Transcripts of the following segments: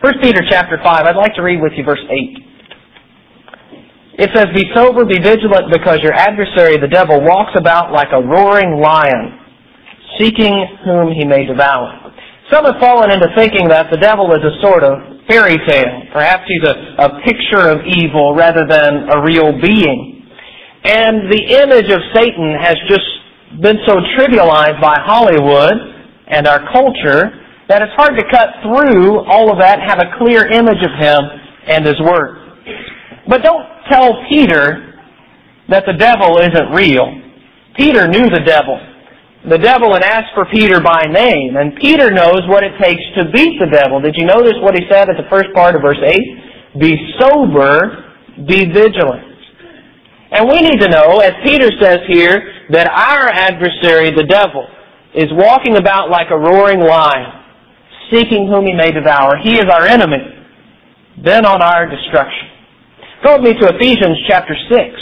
1 Peter chapter 5, I'd like to read with you verse 8. It says, "Be sober, be vigilant, because your adversary, the devil, walks about like a roaring lion, seeking whom he may devour." Some have fallen into thinking that the devil is a sort of fairy tale. Perhaps he's a picture of evil rather than a real being. And the image of Satan has just been so trivialized by Hollywood and our culture that it's hard to cut through all of that and have a clear image of him and his word. But don't tell Peter that the devil isn't real. Peter knew the devil. The devil had asked for Peter by name, and Peter knows what it takes to beat the devil. Did you notice what he said at the first part of verse 8? Be sober, be vigilant. And we need to know, as Peter says here, that our adversary, the devil, is walking about like a roaring lion, seeking whom he may devour. He is our enemy, bent on our destruction. Go with me to Ephesians chapter 6.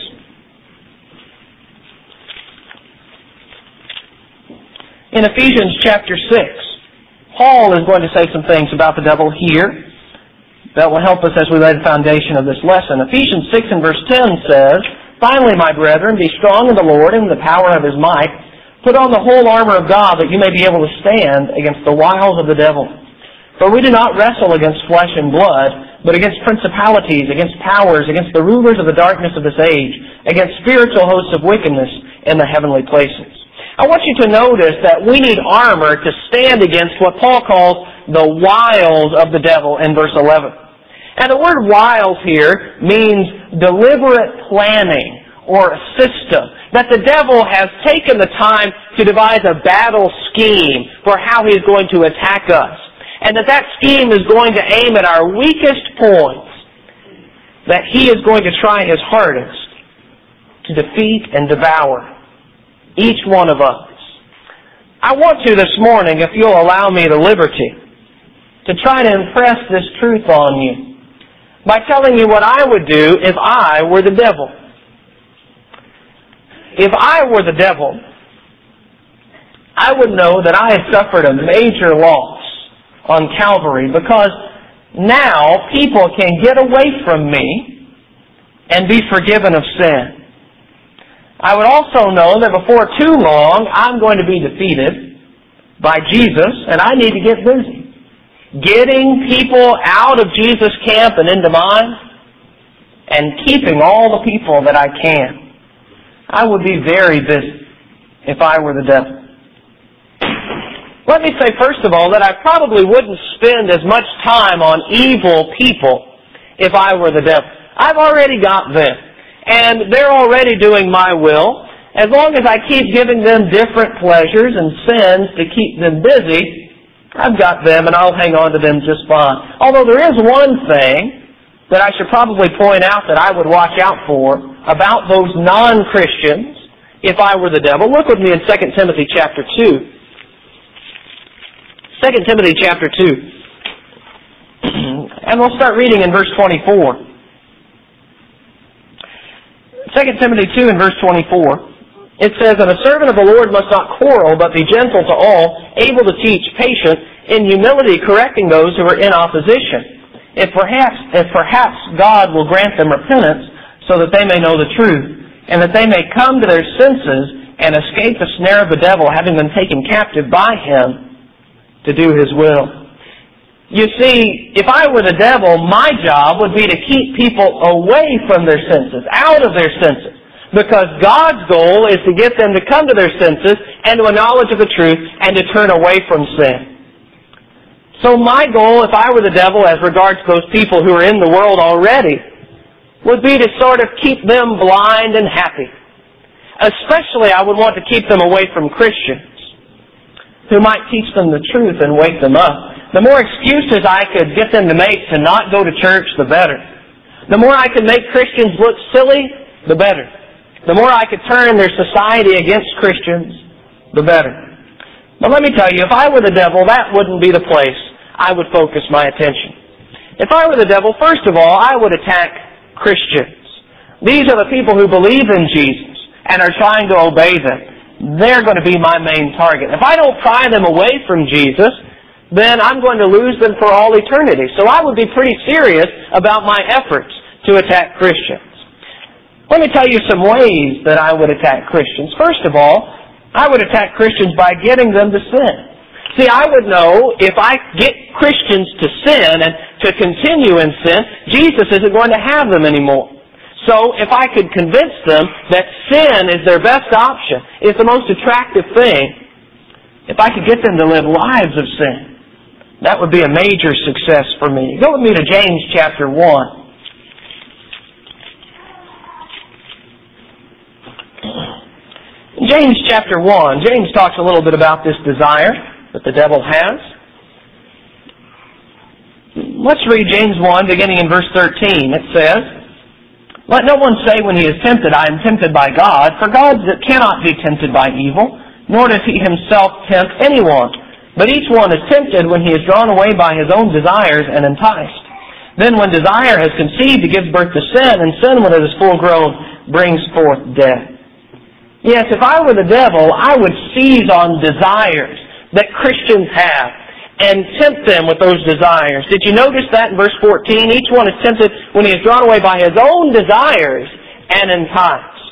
In Ephesians chapter 6, Paul is going to say some things about the devil here that will help us as we lay the foundation of this lesson. Ephesians 6 and verse 10 says, "Finally, my brethren, be strong in the Lord and in the power of His might. Put on the whole armor of God, that you may be able to stand against the wiles of the devil. For we do not wrestle against flesh and blood, but against principalities, against powers, against the rulers of the darkness of this age, against spiritual hosts of wickedness in the heavenly places." I want you to notice that we need armor to stand against what Paul calls the wiles of the devil in verse 11. And the word wiles here means deliberate planning or a system. That the devil has taken the time to devise a battle scheme for how he's going to attack us. And that scheme is going to aim at our weakest points. That he is going to try his hardest to defeat and devour each one of us. I want to this morning, if you'll allow me the liberty, to try to impress this truth on you by telling you what I would do if I were the devil. If I were the devil, I would know that I had suffered a major loss on Calvary, because now people can get away from me and be forgiven of sin. I would also know that before too long, I'm going to be defeated by Jesus, and I need to get busy getting people out of Jesus' camp and into mine, and keeping all the people that I can. I would be very busy if I were the devil. Let me say, first of all, that I probably wouldn't spend as much time on evil people if I were the devil. I've already got them. And they're already doing my will. As long as I keep giving them different pleasures and sins to keep them busy, I've got them and I'll hang on to them just fine. Although there is one thing that I should probably point out that I would watch out for about those non-Christians if I were the devil. Look with me in 2 Timothy chapter 2. 2 Timothy chapter 2. And we'll start reading in verse 24. 2 Timothy 2 and verse 24, it says, "And a servant of the Lord must not quarrel, but be gentle to all, able to teach, patient, in humility correcting those who are in opposition. If perhaps God will grant them repentance, so that they may know the truth, and that they may come to their senses and escape the snare of the devil, having been taken captive by him to do his will." You see, if I were the devil, my job would be to keep people away from their senses, out of their senses. Because God's goal is to get them to come to their senses and to a knowledge of the truth and to turn away from sin. So my goal, if I were the devil, as regards those people who are in the world already, would be to sort of keep them blind and happy. Especially I would want to keep them away from Christians who might teach them the truth and wake them up. The more excuses I could get them to make to not go to church, the better. The more I could make Christians look silly, the better. The more I could turn their society against Christians, the better. But let me tell you, if I were the devil, that wouldn't be the place I would focus my attention. If I were the devil, first of all, I would attack Christians. These are the people who believe in Jesus and are trying to obey them. They're going to be my main target. If I don't pry them away from Jesus, then I'm going to lose them for all eternity. So I would be pretty serious about my efforts to attack Christians. Let me tell you some ways that I would attack Christians. First of all, I would attack Christians by getting them to sin. See, I would know if I get Christians to sin and to continue in sin, Jesus isn't going to have them anymore. So if I could convince them that sin is their best option, is the most attractive thing, if I could get them to live lives of sin, that would be a major success for me. Go with me to James chapter 1. James chapter 1, James talks a little bit about this desire that the devil has. Let's read James 1, beginning in verse 13. It says, "Let no one say when he is tempted, I am tempted by God, for God cannot be tempted by evil, nor does he himself tempt anyone. But each one is tempted when he is drawn away by his own desires and enticed. Then when desire has conceived, it gives birth to sin, and sin, when it is full grown, brings forth death." Yes, if I were the devil, I would seize on desires that Christians have and tempt them with those desires. Did you notice that in verse 14? Each one is tempted when he is drawn away by his own desires and enticed.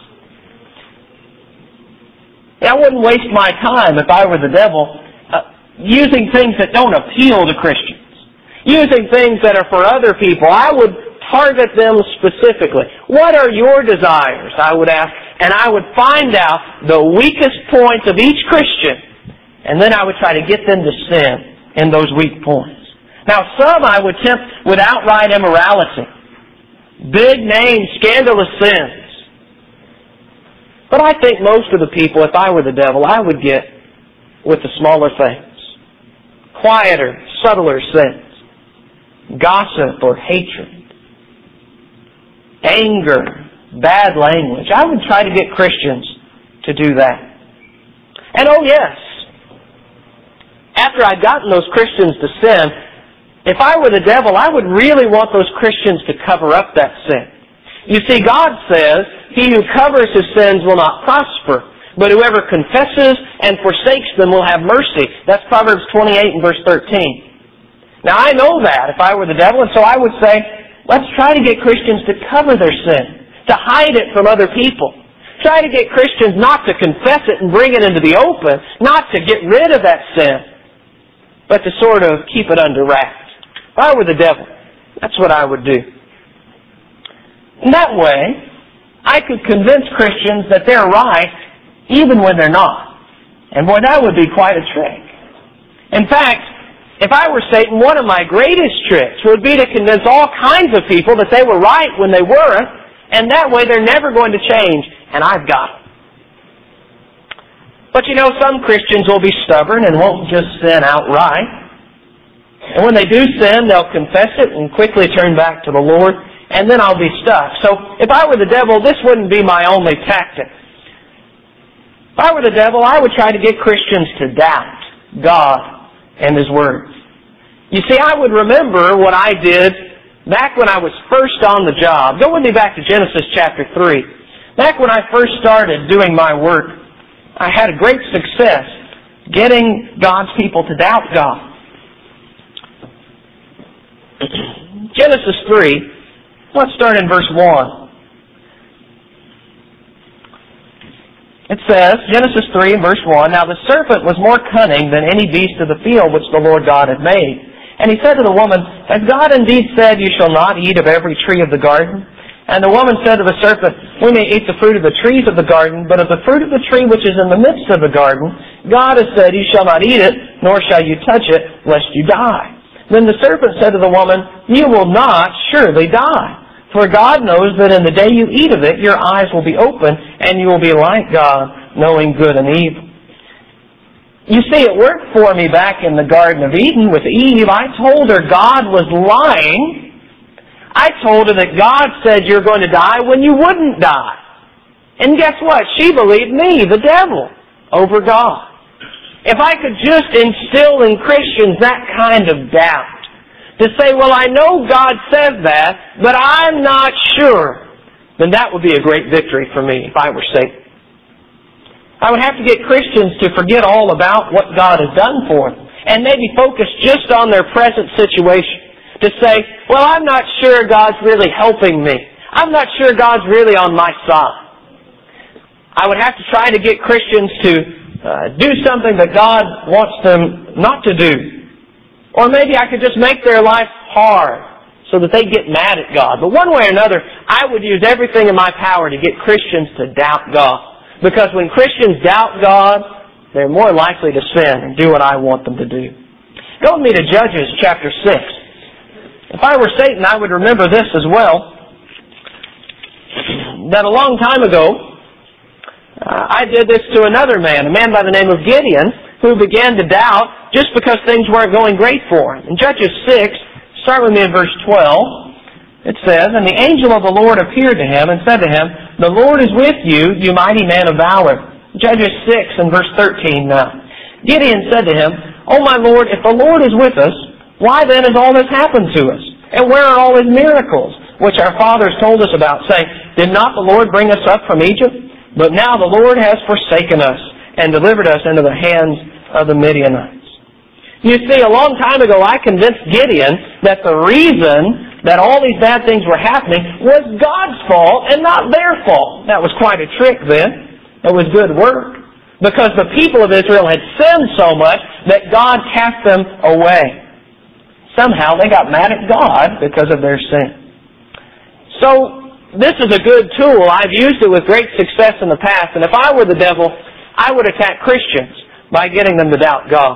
I wouldn't waste my time if I were the devil using things that don't appeal to Christians, using things that are for other people. I would target them specifically. What are your desires, I would ask, and I would find out the weakest points of each Christian, and then I would try to get them to sin in those weak points. Now, some I would tempt with outright immorality, big name, scandalous sins. But I think most of the people, if I were the devil, I would get with the smaller things. Quieter, subtler sins. Gossip or hatred. Anger, bad language. I would try to get Christians to do that. And oh yes, after I'd gotten those Christians to sin, if I were the devil, I would really want those Christians to cover up that sin. You see, God says, "He who covers his sins will not prosper, but whoever confesses and forsakes them will have mercy." That's Proverbs 28 and verse 13. Now I know that if I were the devil, and so I would say, let's try to get Christians to cover their sin, to hide it from other people. Try to get Christians not to confess it and bring it into the open, not to get rid of that sin, but to sort of keep it under wraps. If I were the devil, that's what I would do. In that way, I could convince Christians that they're right even when they're not. And boy, that would be quite a trick. In fact, if I were Satan, one of my greatest tricks would be to convince all kinds of people that they were right when they weren't, and that way they're never going to change, and I've got them. But you know, some Christians will be stubborn and won't just sin outright. And when they do sin, they'll confess it and quickly turn back to the Lord, and then I'll be stuck. So if I were the devil, this wouldn't be my only tactic. If I were the devil, I would try to get Christians to doubt God and His Word. You see, I would remember what I did back when I was first on the job. Go with me back to Genesis chapter 3. Back when I first started doing my work, I had a great success getting God's people to doubt God. Genesis 3, let's start in verse 1. It says, Genesis 3 and verse 1, "Now the serpent was more cunning than any beast of the field which the Lord God had made. And he said to the woman, Has God indeed said, You shall not eat of every tree of the garden? And the woman said to the serpent, We may eat the fruit of the trees of the garden, but of the fruit of the tree which is in the midst of the garden, God has said, You shall not eat it, nor shall you touch it, lest you die. Then the serpent said to the woman, You will not surely die. For God knows that in the day you eat of it, your eyes will be open, and you will be like God, knowing good and evil." You see, it worked for me back in the Garden of Eden with Eve. I told her God was lying. I told her that God said you're going to die when you wouldn't die. And guess what? She believed me, the devil, over God. If I could just instill in Christians that kind of doubt, to say, well, I know God says that, but I'm not sure, then that would be a great victory for me if I were Satan. I would have to get Christians to forget all about what God has done for them and maybe focus just on their present situation. To say, well, I'm not sure God's really helping me. I'm not sure God's really on my side. I would have to try to get Christians to do something that God wants them not to do. Or maybe I could just make their life hard so that they get mad at God. But one way or another, I would use everything in my power to get Christians to doubt God. Because when Christians doubt God, they're more likely to sin and do what I want them to do. Go with me to Judges chapter 6. If I were Satan, I would remember this as well. That a long time ago, I did this to another man, a man by the name of Gideon, who began to doubt just because things weren't going great for him. In Judges 6, start with me in verse 12. It says, "And the angel of the Lord appeared to him and said to him, 'The Lord is with you, you mighty man of valor.'" Judges 6 and verse 13 now. Gideon said to him, "O my Lord, if the Lord is with us, why then has all this happened to us? And where are all his miracles, which our fathers told us about, saying, 'Did not the Lord bring us up from Egypt?' But now the Lord has forsaken us and delivered us into the hands of the Midianites." You see, a long time ago I convinced Gideon that the reason that all these bad things were happening was God's fault and not their fault. That was quite a trick then. It was good work. Because the people of Israel had sinned so much that God cast them away. Somehow they got mad at God because of their sin. So, this is a good tool. I've used it with great success in the past. And if I were the devil, I would attack Christians by getting them to doubt God.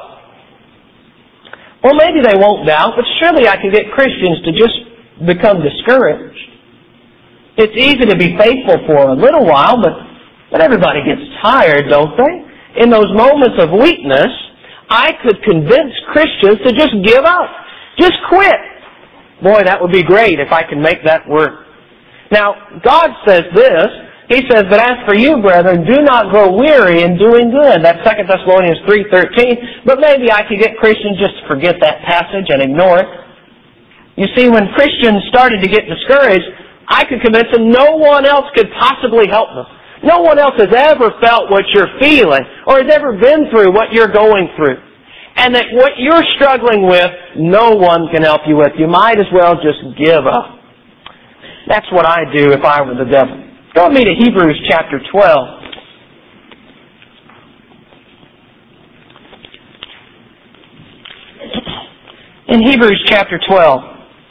Well, maybe they won't doubt, but surely I can get Christians to just become discouraged. It's easy to be faithful for a little while, but everybody gets tired, don't they? In those moments of weakness, I could convince Christians to just give up. Just quit. Boy, that would be great if I can make that work. Now, God says this. He says, "But as for you, brethren, do not grow weary in doing good." That's 2 Thessalonians 3:13. But maybe I could get Christians just to forget that passage and ignore it. You see, when Christians started to get discouraged, I could convince them no one else could possibly help them. No one else has ever felt what you're feeling or has ever been through what you're going through. And that what you're struggling with, no one can help you with. You might as well just give up. That's what I'd do if I were the devil. Go with me to Hebrews chapter 12. In Hebrews chapter 12.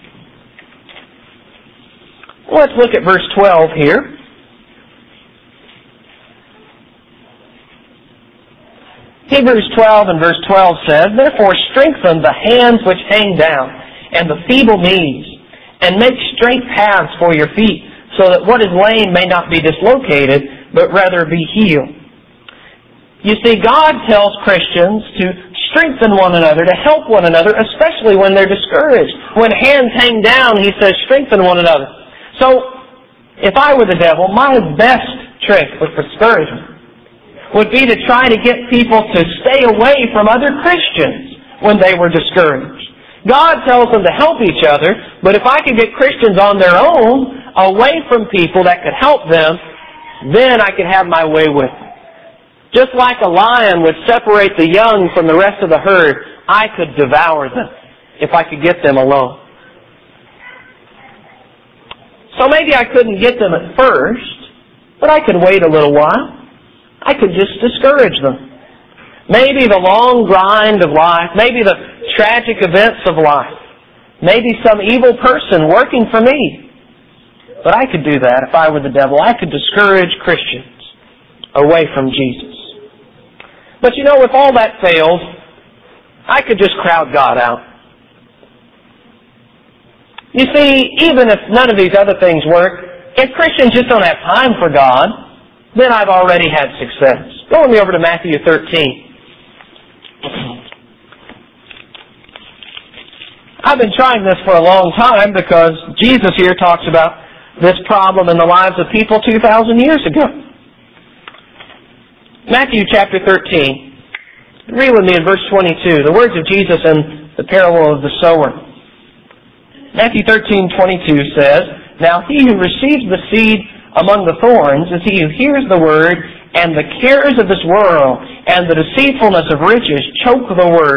Let's look at verse 12 here. Hebrews 12 and verse 12 says, "Therefore strengthen the hands which hang down, and the feeble knees, and make straight paths for your feet, so that what is lame may not be dislocated, but rather be healed." You see, God tells Christians to strengthen one another, to help one another, especially when they're discouraged. When hands hang down, He says, strengthen one another. So, if I were the devil, my best trick with discouragement would be to try to get people to stay away from other Christians when they were discouraged. God tells them to help each other, but if I could get Christians on their own, away from people that could help them, then I could have my way with them. Just like a lion would separate the young from the rest of the herd, I could devour them if I could get them alone. So maybe I couldn't get them at first, but I could wait a little while. I could just discourage them. Maybe the long grind of life, maybe the tragic events of life, maybe some evil person working for me. But I could do that if I were the devil. I could discourage Christians away from Jesus. But you know, if all that failed, I could just crowd God out. You see, even if none of these other things work, if Christians just don't have time for God, then I've already had success. Go with me over to Matthew 13. I've been trying this for a long time because Jesus here talks about this problem in the lives of people 2,000 years ago. Matthew chapter 13. Read with me in verse 22, the words of Jesus in the parable of the sower. Matthew 13:22 says, "Now he who receives the seed among the thorns is he who hears the word, and the cares of this world and the deceitfulness of riches choke the word,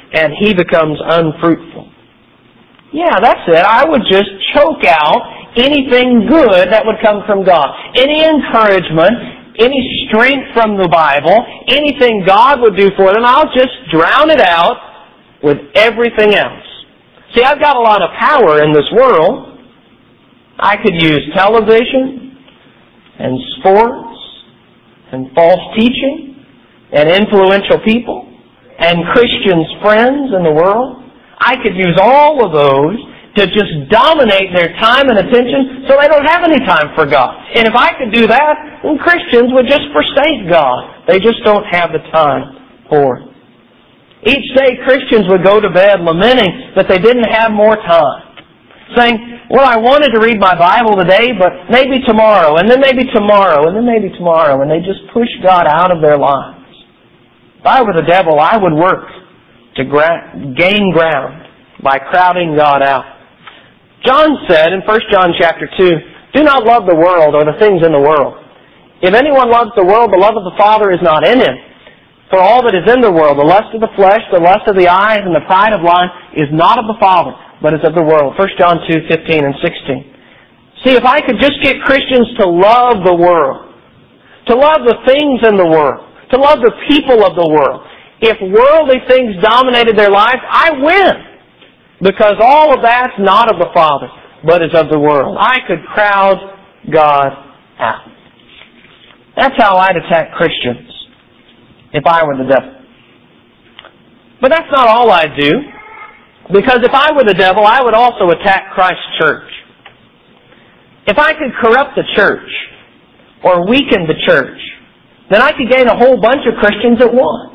and he becomes unfruitful. Yeah, that's it. I would just choke out anything good that would come from God. Any encouragement, any strength from the Bible, anything God would do for them, I'll just drown it out with everything else. See, I've got a lot of power in this world. I could use television and sports and false teaching and influential people and Christians' friends in the world. I could use all of those to just dominate their time and attention so they don't have any time for God. And if I could do that, then Christians would just forsake God. They just don't have the time for it. Each day Christians would go to bed lamenting that they didn't have more time. Saying, well, I wanted to read my Bible today, but maybe tomorrow, and then maybe tomorrow, and then maybe tomorrow. And they just push God out of their lives. If I were the devil, I would work to gain ground by crowding God out. John said in 1 John chapter 2, do not love the world or the things in the world. If anyone loves the world, the love of the Father is not in him. For all that is in the world, the lust of the flesh, the lust of the eyes, and the pride of life, is not of the Father, but is of the world. 1 John 2:15 and 16. See, if I could just get Christians to love the world, to love the things in the world, to love the people of the world, if worldly things dominated their lives, I win. Because all of that's not of the Father, but is of the world. I could crowd God out. That's how I'd attack Christians if I were the devil. But that's not all I'd do. Because if I were the devil, I would also attack Christ's church. If I could corrupt the church or weaken the church, then I could gain a whole bunch of Christians at once.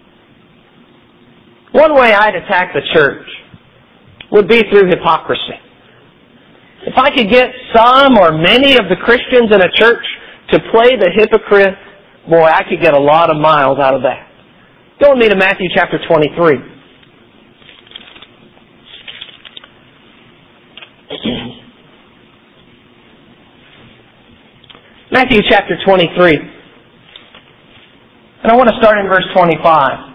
One way I'd attack the church would be through hypocrisy. If I could get some or many of the Christians in a church to play the hypocrite, boy, I could get a lot of miles out of that. Go with me to Matthew chapter 23. Matthew chapter 23. And I want to start in verse 25.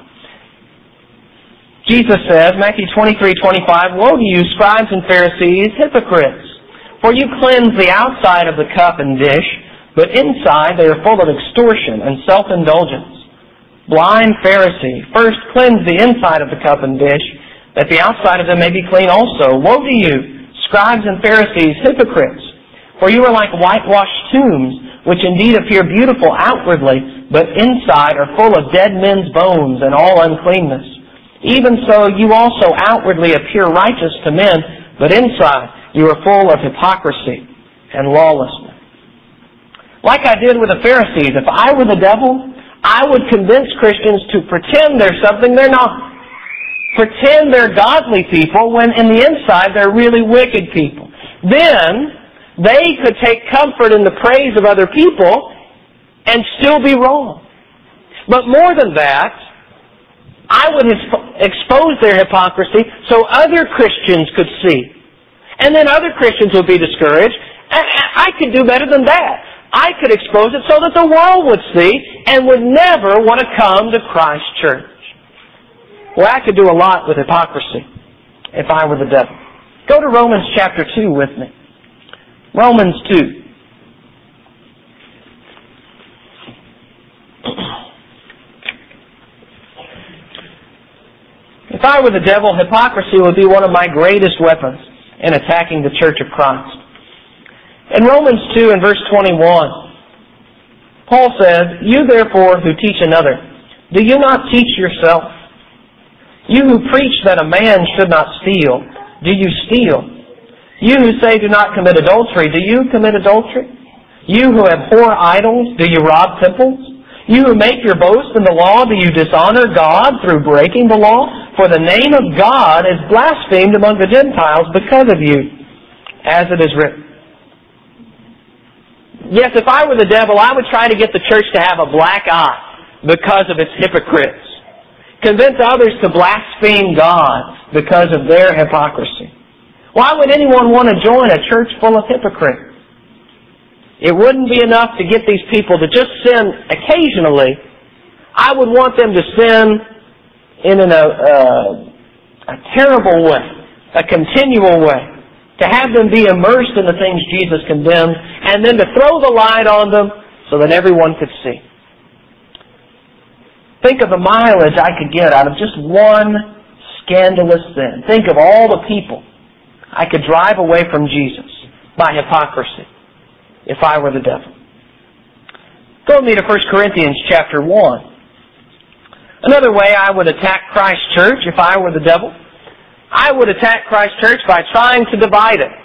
Jesus says, Matthew 23:25, woe to you, scribes and Pharisees, hypocrites! For you cleanse the outside of the cup and dish, but inside they are full of extortion and self-indulgence. Blind Pharisee, first cleanse the inside of the cup and dish, that the outside of them may be clean also. Woe to you, scribes and Pharisees, hypocrites! For you are like whitewashed tombs, which indeed appear beautiful outwardly, but inside are full of dead men's bones and all uncleanness. Even so, you also outwardly appear righteous to men, but inside you are full of hypocrisy and lawlessness. Like I did with the Pharisees, if I were the devil, I would convince Christians to pretend they're something they're not. Pretend they're godly people when in the inside they're really wicked people. Then they could take comfort in the praise of other people and still be wrong. But more than that, I would expose their hypocrisy so other Christians could see. And then other Christians would be discouraged. I could do better than that. I could expose it so that the world would see and would never want to come to Christ's church. Well, I could do a lot with hypocrisy if I were the devil. Go to Romans chapter 2 with me. Romans 2. If I were the devil, hypocrisy would be one of my greatest weapons in attacking the Church of Christ. In Romans 2 and verse 21, Paul says, you therefore who teach another, do you not teach yourself? You who preach that a man should not steal, do you steal? You who say do not commit adultery, do you commit adultery? You who abhor idols, do you rob temples? You who make your boast in the law, do you dishonor God through breaking the law? For the name of God is blasphemed among the Gentiles because of you, as it is written. Yes, if I were the devil, I would try to get the church to have a black eye because of its hypocrites. Convince others to blaspheme God because of their hypocrisy. Why would anyone want to join a church full of hypocrites? It wouldn't be enough to get these people to just sin occasionally. I would want them to sin in a terrible way, a continual way, to have them be immersed in the things Jesus condemned, and then to throw the light on them so that everyone could see. Think of the mileage I could get out of just one scandalous sin. Think of all the people I could drive away from Jesus by hypocrisy if I were the devil. Go with me to 1 Corinthians chapter 1. Another way I would attack Christ's church if I were the devil, I would attack Christ's church by trying to divide it.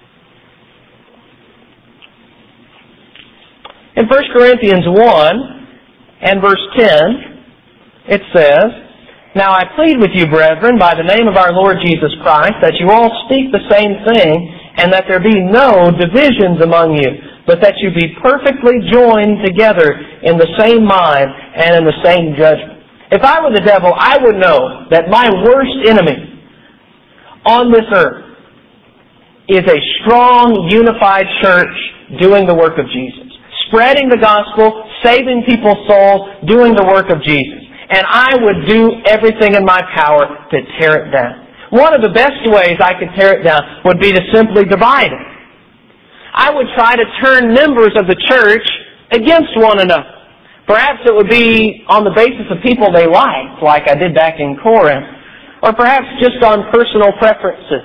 In 1 Corinthians 1 and verse 10, it says, "Now I plead with you, brethren, by the name of our Lord Jesus Christ, that you all speak the same thing, and that there be no divisions among you, but that you be perfectly joined together in the same mind and in the same judgment." If I were the devil, I would know that my worst enemy on this earth is a strong, unified church doing the work of Jesus, spreading the gospel, saving people's souls, doing the work of Jesus. And I would do everything in my power to tear it down. One of the best ways I could tear it down would be to simply divide it. I would try to turn members of the church against one another. Perhaps it would be on the basis of people they liked, like I did back in Corinth, or perhaps just on personal preferences.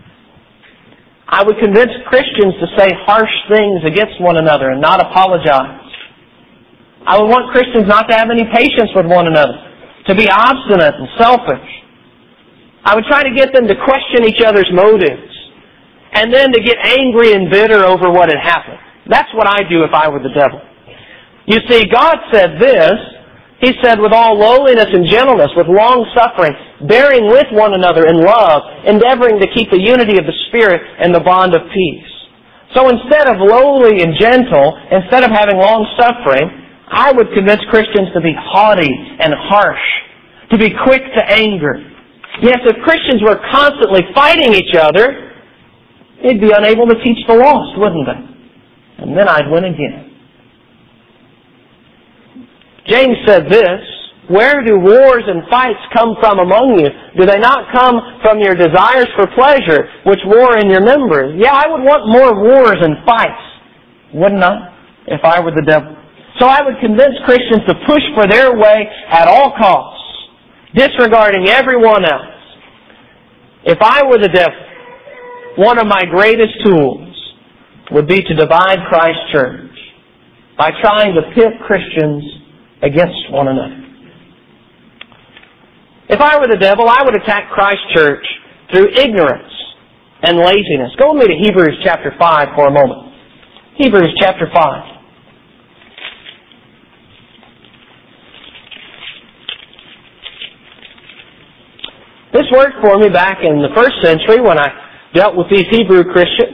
I would convince Christians to say harsh things against one another and not apologize. I would want Christians not to have any patience with one another, to be obstinate and selfish. I would try to get them to question each other's motives, and then to get angry and bitter over what had happened. That's what I'd do if I were the devil. You see, God said this. He said, "With all lowliness and gentleness, with long suffering, bearing with one another in love, endeavoring to keep the unity of the Spirit and the bond of peace." So instead of lowly and gentle, instead of having long suffering, I would convince Christians to be haughty and harsh, to be quick to anger. Yes, if Christians were constantly fighting each other, they'd be unable to teach the lost, wouldn't they? And then I'd win again. James said this, "Where do wars and fights come from among you? Do they not come from your desires for pleasure, which war in your members?" Yeah, I would want more wars and fights, wouldn't I, if I were the devil? So I would convince Christians to push for their way at all costs, disregarding everyone else. If I were the devil, one of my greatest tools would be to divide Christ's church by trying to pit Christians against one another. If I were the devil, I would attack Christ's church through ignorance and laziness. Go with me to Hebrews chapter 5 for a moment. Hebrews chapter 5. This worked for me back in the first century when I dealt with these Hebrew Christians.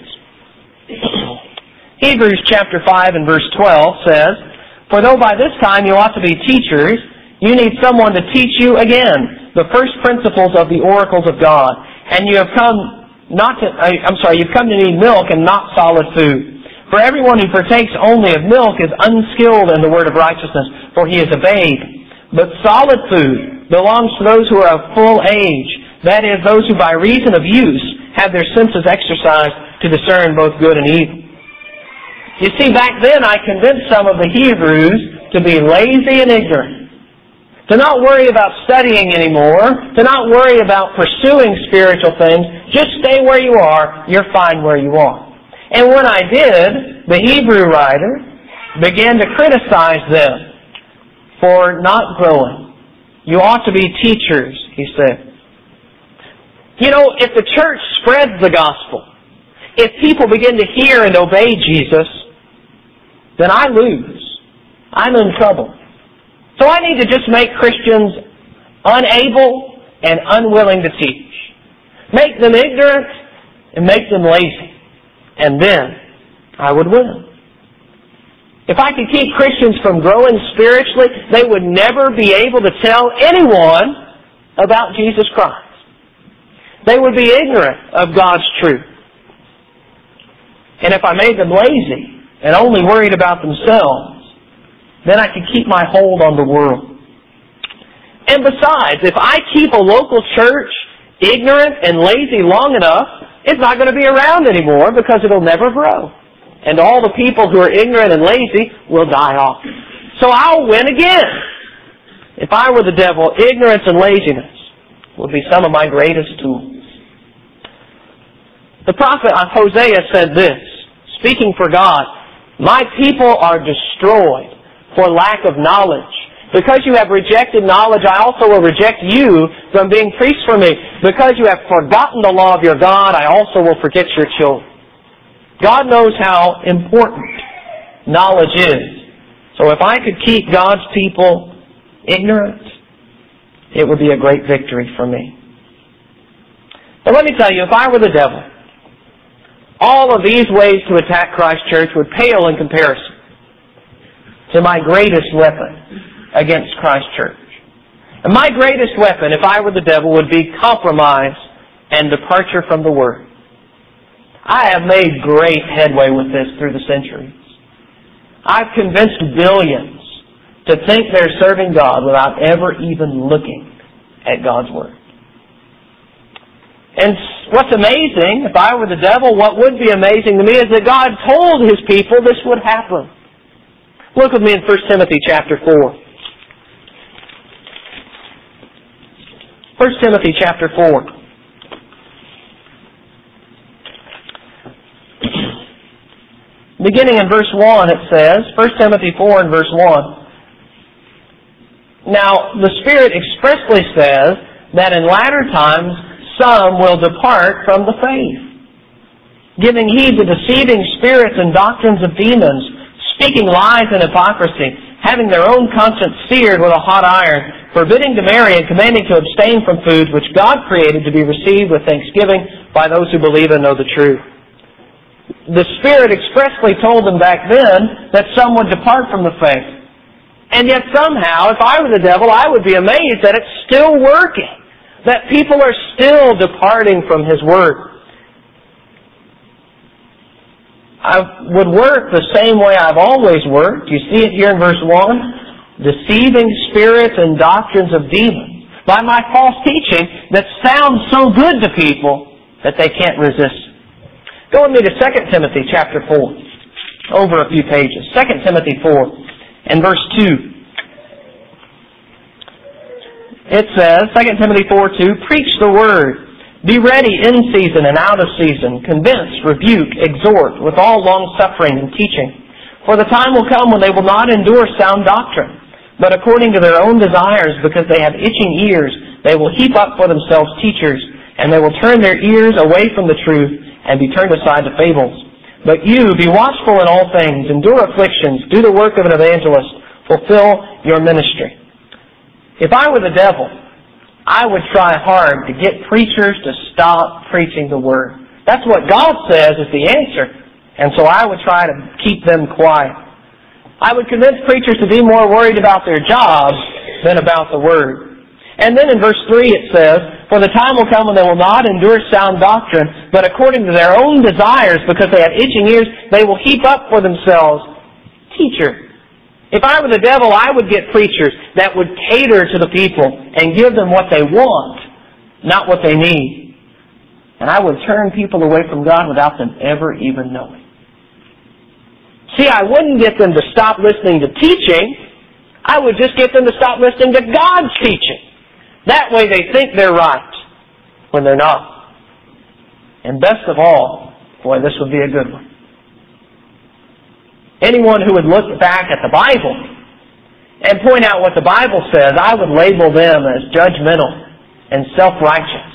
Hebrews chapter 5 and verse 12 says, "For though by this time you ought to be teachers, you need someone to teach you again the first principles of the oracles of God. And you've come to need milk and not solid food. For everyone who partakes only of milk is unskilled in the word of righteousness, for he is a babe. But solid food belongs to those who are of full age, that is, those who by reason of use have their senses exercised to discern both good and evil." You see, back then I convinced some of the Hebrews to be lazy and ignorant, to not worry about studying anymore, to not worry about pursuing spiritual things. Just stay where you are. You're fine where you are. And when I did, the Hebrew writer began to criticize them for not growing. "You ought to be teachers," he said. You know, if the church spreads the gospel, if people begin to hear and obey Jesus, then I lose. I'm in trouble. So I need to just make Christians unable and unwilling to teach. Make them ignorant and make them lazy. And then I would win. If I could keep Christians from growing spiritually, they would never be able to tell anyone about Jesus Christ. They would be ignorant of God's truth. And if I made them lazy and only worried about themselves, then I could keep my hold on the world. And besides, if I keep a local church ignorant and lazy long enough, it's not going to be around anymore because it'll never grow. And all the people who are ignorant and lazy will die off. So I'll win again. If I were the devil, ignorance and laziness would be some of my greatest tools. The prophet Hosea said this, speaking for God, "My people are destroyed for lack of knowledge. Because you have rejected knowledge, I also will reject you from being priests for me. Because you have forgotten the law of your God, I also will forget your children." God knows how important knowledge is. So if I could keep God's people ignorant, it would be a great victory for me. But let me tell you, if I were the devil, all of these ways to attack Christ Church would pale in comparison to my greatest weapon against Christ Church. And my greatest weapon, if I were the devil, would be compromise and departure from the Word. I have made great headway with this through the centuries. I've convinced billions to think they're serving God without ever even looking at God's Word. And what's amazing, if I were the devil, what would be amazing to me is that God told His people this would happen. Look with me in 1 Timothy chapter 4. 1 Timothy chapter 4. Beginning in verse 1 it says, 1 Timothy 4 and verse 1, "Now the Spirit expressly says that in latter times some will depart from the faith, giving heed to deceiving spirits and doctrines of demons, speaking lies and hypocrisy, having their own conscience seared with a hot iron, forbidding to marry and commanding to abstain from foods which God created to be received with thanksgiving by those who believe and know the truth." The Spirit expressly told them back then that some would depart from the faith. And yet somehow, if I were the devil, I would be amazed that it's still working. That people are still departing from His Word. I would work the same way I've always worked. You see it here in verse 1. Deceiving spirits and doctrines of demons. By my false teaching that sounds so good to people that they can't resist. Go with me to 2 Timothy chapter 4. Over a few pages. 2 Timothy 4 and verse 2. It says, 2 Timothy 4:2, "Preach the word. Be ready in season and out of season. Convince, rebuke, exhort with all long-suffering and teaching. For the time will come when they will not endure sound doctrine, but according to their own desires, because they have itching ears, they will heap up for themselves teachers, and they will turn their ears away from the truth and be turned aside to fables. But you, be watchful in all things, endure afflictions, do the work of an evangelist, fulfill your ministry." If I were the devil, I would try hard to get preachers to stop preaching the Word. That's what God says is the answer, and so I would try to keep them quiet. I would convince preachers to be more worried about their jobs than about the Word. And then in verse 3 it says, "For the time will come when they will not endure sound doctrine, but according to their own desires, because they have itching ears, they will heap up for themselves teachers." If I were the devil, I would get preachers that would cater to the people and give them what they want, not what they need. And I would turn people away from God without them ever even knowing. See, I wouldn't get them to stop listening to teaching. I would just get them to stop listening to God's teaching. That way they think they're right when they're not. And best of all, boy, this would be a good one. Anyone who would look back at the Bible and point out what the Bible says, I would label them as judgmental and self-righteous.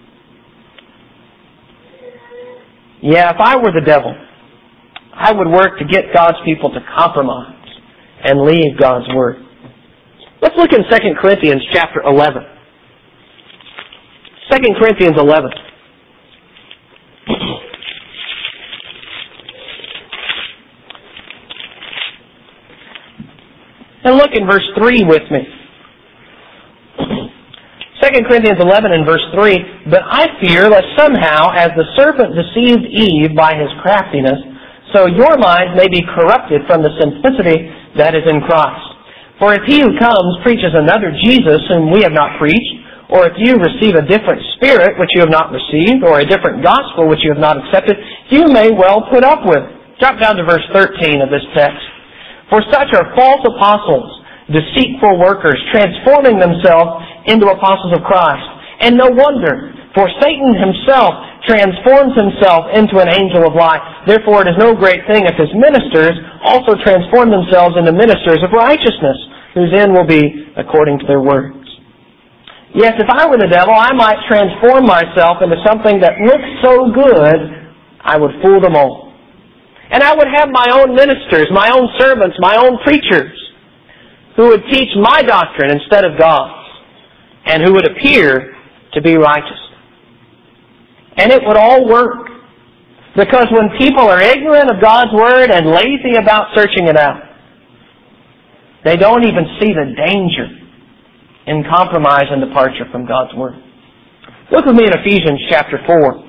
Yeah, if I were the devil, I would work to get God's people to compromise and leave God's Word. Let's look in 2 Corinthians chapter 11. 2 Corinthians 11. And look in verse 3 with me. 2 Corinthians 11 and verse 3, "But I fear lest somehow, as the serpent deceived Eve by his craftiness, so your minds may be corrupted from the simplicity that is in Christ. For if he who comes preaches another Jesus whom we have not preached, or if you receive a different spirit which you have not received, or a different gospel which you have not accepted, you may well put up with it. Drop down to verse 13 of this text. For such are false apostles, deceitful workers, transforming themselves into apostles of Christ. And no wonder, for Satan himself transforms himself into an angel of light. Therefore it is no great thing if his ministers also transform themselves into ministers of righteousness, whose end will be according to their words. Yes, if I were the devil, I might transform myself into something that looks so good, I would fool them all. And I would have my own ministers, my own servants, my own preachers, who would teach my doctrine instead of God's, and who would appear to be righteous. And it would all work. Because when people are ignorant of God's Word and lazy about searching it out, they don't even see the danger in compromise and departure from God's Word. Look with me in Ephesians chapter 4.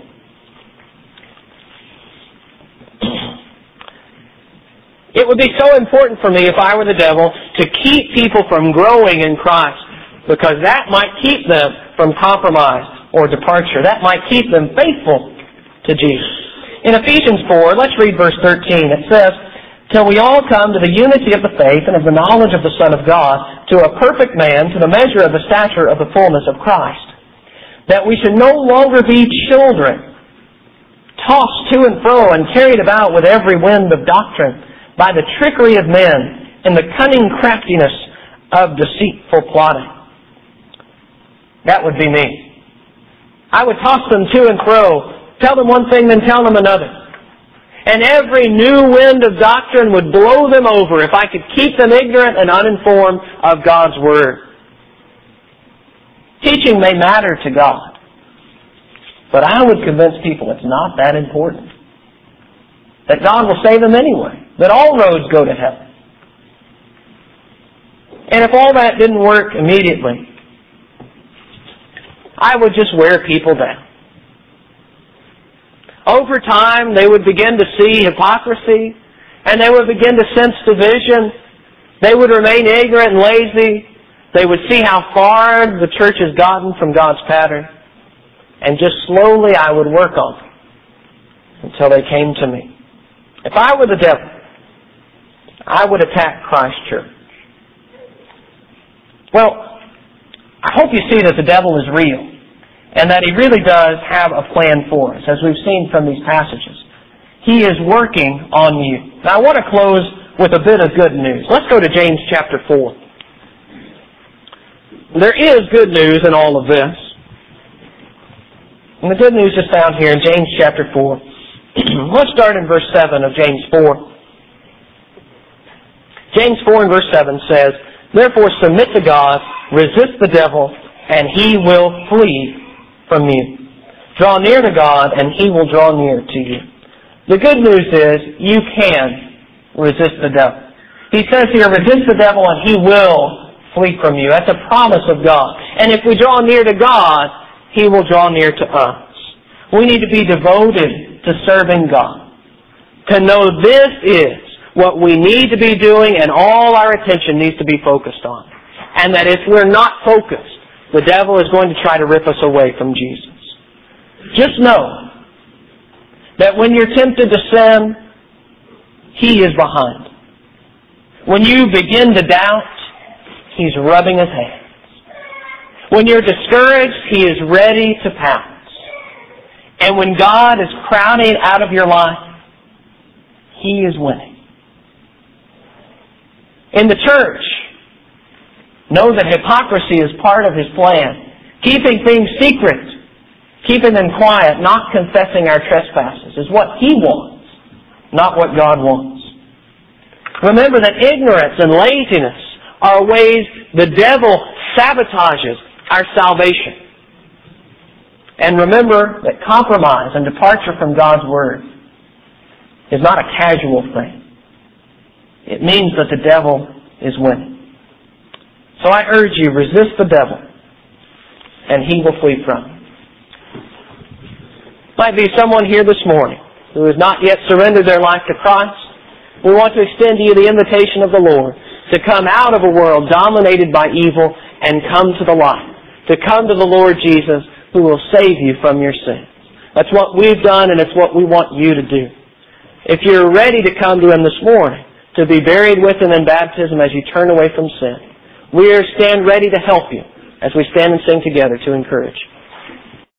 It would be so important for me, if I were the devil, to keep people from growing in Christ, because that might keep them from compromise or departure. That might keep them faithful to Jesus. In Ephesians 4, let's read verse 13. It says, till we all come to the unity of the faith and of the knowledge of the Son of God, to a perfect man, to the measure of the stature of the fullness of Christ, that we should no longer be children, tossed to and fro and carried about with every wind of doctrine, by the trickery of men and the cunning craftiness of deceitful plotting. That would be me. I would toss them to and fro, tell them one thing, then tell them another. And every new wind of doctrine would blow them over if I could keep them ignorant and uninformed of God's Word. Teaching may matter to God, but I would convince people it's not that important. That God will save them anyway. That all roads go to heaven. And if all that didn't work immediately, I would just wear people down. Over time, they would begin to see hypocrisy, and they would begin to sense division. They would remain ignorant and lazy. They would see how far the church has gotten from God's pattern. And just slowly I would work on them until they came to me. If I were the devil, I would attack Christ Church. Well, I hope you see that the devil is real and that he really does have a plan for us, as we've seen from these passages. He is working on you. Now I want to close with a bit of good news. Let's go to James chapter 4. There is good news in all of this. And the good news is found here in James chapter 4. Let's start in verse 7 of James 4. James 4 and verse 7 says, therefore submit to God, resist the devil, and he will flee from you. Draw near to God, and he will draw near to you. The good news is you can resist the devil. He says here, resist the devil and he will flee from you. That's a promise of God. And if we draw near to God, he will draw near to us. We need to be devoted to serving God. To know this is what we need to be doing and all our attention needs to be focused on. And that if we're not focused, the devil is going to try to rip us away from Jesus. Just know that when you're tempted to sin, he is behind. When you begin to doubt, he's rubbing his hands. When you're discouraged, he is ready to pounce. And when God is crowding out of your life, he is winning. In the church, know that hypocrisy is part of his plan. Keeping things secret, keeping them quiet, not confessing our trespasses is what he wants, not what God wants. Remember that ignorance and laziness are ways the devil sabotages our salvation. And remember that compromise and departure from God's Word is not a casual thing. It means that the devil is winning. So I urge you, resist the devil, and he will flee from you. Might be someone here this morning who has not yet surrendered their life to Christ. We want to extend to you the invitation of the Lord to come out of a world dominated by evil and come to the light. to come to the Lord Jesus, who will save you from your sins. That's what we've done, and it's what we want you to do. If you're ready to come to Him this morning, to be buried with Him in baptism as you turn away from sin, we stand ready to help you as we stand and sing together to encourage.